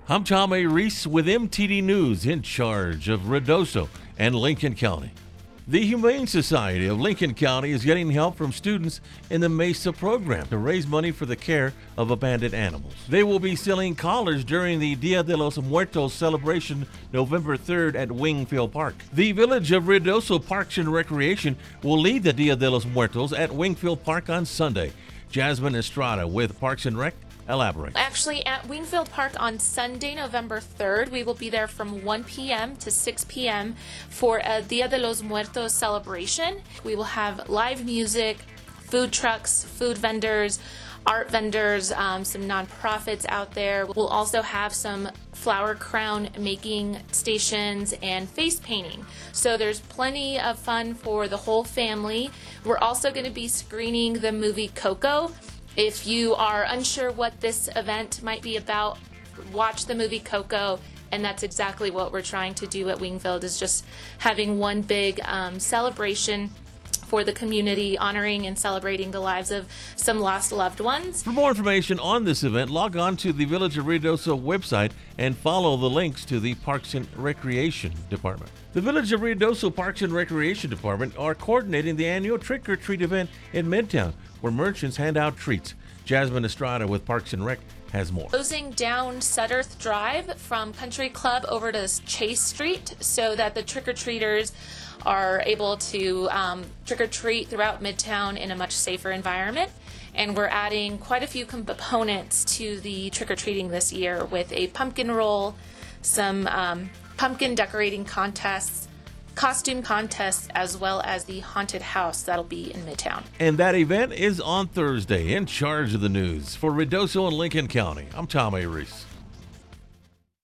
I'm Tom A. Reese with MTD News, in charge of Ruidoso and Lincoln County. The Humane Society of Lincoln County is getting help from students in the MESA program to raise money for the care of abandoned animals. They will be selling collars during the Dia de los Muertos celebration November 3rd at Wingfield Park. The Village of Ruidoso Parks and Recreation will lead the Dia de los Muertos at Wingfield Park on Sunday. Jasmine Estrada with Parks and Rec elaborate. Actually, at Wingfield Park on Sunday, November 3rd, we will be there from 1 p.m. to 6 p.m. for a Dia de los Muertos celebration. We will have live music, food trucks, food vendors, art vendors, some nonprofits out there. We'll also have some flower crown making stations and face painting. So there's plenty of fun for the whole family. We're also going to be screening the movie Coco. If you are unsure what this event might be about, watch the movie Coco, and that's exactly what we're trying to do at Wingfield, is just having one big celebration for the community, honoring and celebrating the lives of some lost loved ones. For more information on this event, log on to the Village of Ruidoso website and follow the links to the Parks and Recreation Department. The Village of Ruidoso Parks and Recreation Department are coordinating the annual Trick or Treat event in Midtown, where merchants hand out treats. Jasmine Estrada with Parks and Rec has more. Closing down Sutterth Drive from Country Club over to Chase Street so that the trick-or-treaters are able to trick-or-treat throughout Midtown in a much safer environment. And we're adding quite a few components to the trick-or-treating this year with a pumpkin roll, some pumpkin decorating contests, costume contests, as well as the haunted house that'll be in Midtown. And that event is on Thursday. In charge of the news for Ruidoso and Lincoln County, I'm Tom A. Reese.